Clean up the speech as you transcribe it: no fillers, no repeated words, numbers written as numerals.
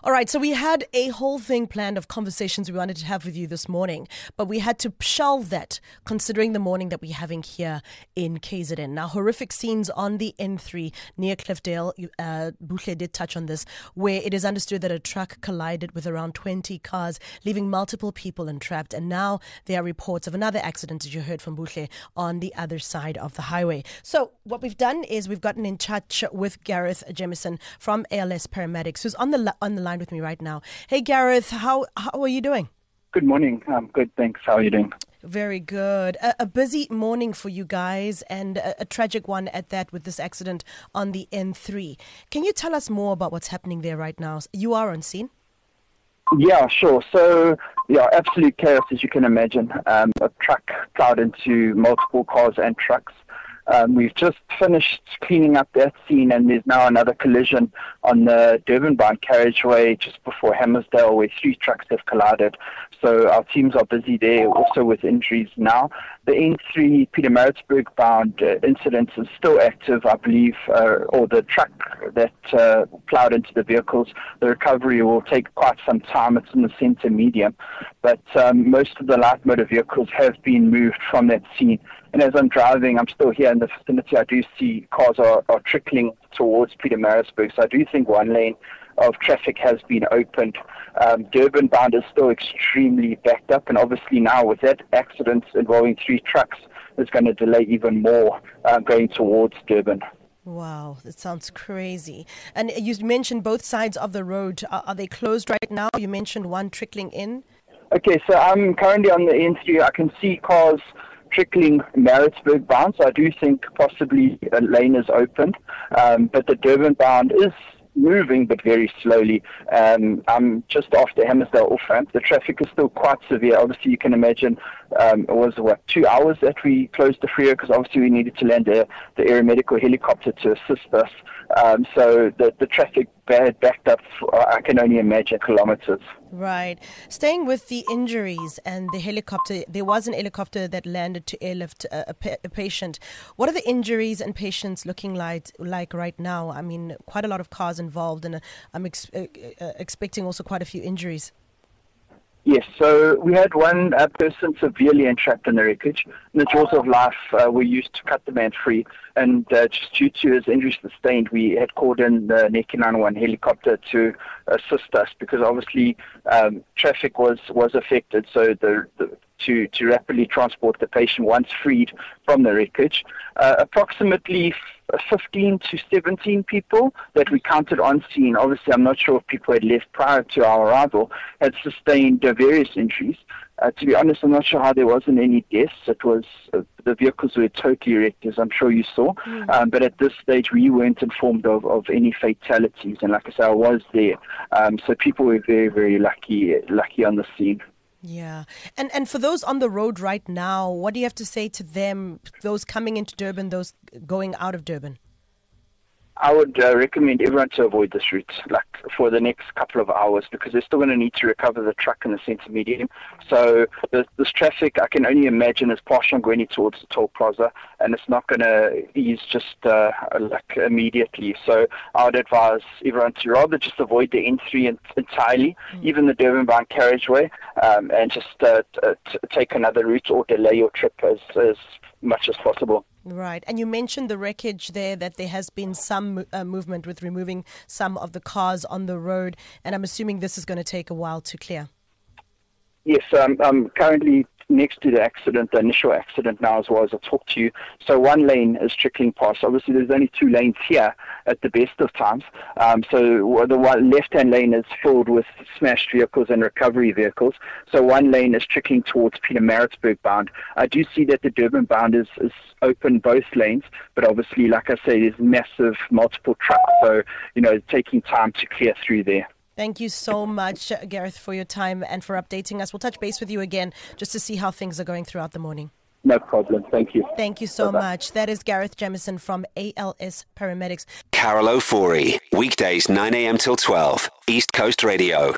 All right, so we had a whole thing planned of conversations we wanted to have with you this morning, but we had to shelve that considering the morning that we're having here in KZN. Now, horrific scenes on the N3 near Cliffdale. Buhle did touch on this, where it is understood that a truck collided with around 20 cars, leaving multiple people entrapped. And now there are reports of another accident, as you heard from Buhle, on the other side of the highway. So what we've done is we've gotten in touch with Gareth Jemison from ALS Paramedics, who's on the line with me right now. Hey, Gareth, how are you doing? Good morning. I'm good, thanks. How are you doing? Very good. A busy morning for you guys, and a tragic one at that, with this accident on the N3. Can you tell us more about what's happening there right now? You are on scene. Yeah, sure. So, absolute chaos, as you can imagine. A truck plowed into multiple cars and trucks. We've just finished cleaning up that scene, and there's now another collision on the Durban-bound carriageway just before Hammersdale, where 3 trucks have collided. So our teams are busy there, also with injuries now. The N3 Pietermaritzburg-bound incident is still active, I believe, or the truck that plowed into the vehicles. The recovery will take quite some time. It's in the centre medium. But most of the light motor vehicles have been moved from that scene. And as I'm driving, I'm still here in the vicinity. I do see cars are trickling towards Pietermaritzburg. So I do think one lane of traffic has been opened. Durban bound is still extremely backed up. And obviously now with that accident involving 3 trucks, it's going to delay even more going towards Durban. Wow, that sounds crazy. And you mentioned both sides of the road. Are they closed right now? You mentioned one trickling in. Okay, so I'm currently on the N3. I can see cars trickling Maritzburg bound, so I do think possibly a lane is opened, but the Durban bound is moving but very slowly. I'm just after Hammersdale off-ramp. The traffic is still quite severe. Obviously you can imagine it was 2 hours that we closed the freeway, because obviously we needed to land the aeromedical helicopter to assist us. So the traffic backed up for, I can only imagine, kilometers. Right. Staying with the injuries and the helicopter, there was an helicopter that landed to airlift a patient. What are the injuries and patients looking like right now? I mean, quite a lot of cars involved, and I'm expecting also quite a few injuries. Yes, so we had one person severely entrapped in the wreckage. In the jaws of life were used to cut the man free, and just due to his injuries sustained, we had called in the Neki 911 helicopter to assist us, because obviously traffic was affected, so to rapidly transport the patient once freed from the wreckage. Approximately 15 to 17 people that we counted on scene, obviously I'm not sure if people had left prior to our arrival, had sustained various injuries. To be honest, I'm not sure how there wasn't any deaths. It was the vehicles were totally wrecked, as I'm sure you saw. But at this stage, we weren't informed of any fatalities. And like I said, I was there. So people were very, very lucky on the scene. Yeah. And for those on the road right now, what do you have to say to them, those coming into Durban, those going out of Durban? I would recommend everyone to avoid this route, for the next couple of hours, because they're still going to need to recover the truck in the centre medium. So this traffic, I can only imagine, is partially going towards the toll plaza, and it's not going to ease just immediately. So I would advise everyone to rather just avoid the N3 entirely, even the Durban-bound carriageway, and just take another route or delay your trip as much as possible. Right. And you mentioned the wreckage there, that there has been some movement with removing some of the cars on the road, and I'm assuming this is going to take a while to clear. Yes, I'm currently next to the accident, the initial accident now, as well as I talk to you. So one lane is trickling past. Obviously, there's only 2 lanes here at the best of times. So the left-hand lane is filled with smashed vehicles and recovery vehicles. So one lane is trickling towards Pietermaritzburg bound. I do see that the Durban bound is open both lanes, but obviously, like I say, there's massive multiple trucks. So, it's taking time to clear through there. Thank you so much, Gareth, for your time and for updating us. We'll touch base with you again just to see how things are going throughout the morning. No problem. Thank you. Thank you so much. That is Gareth Jemison from ALS Paramedics. Carol O'Forey, weekdays 9 a.m. till 12, East Coast Radio.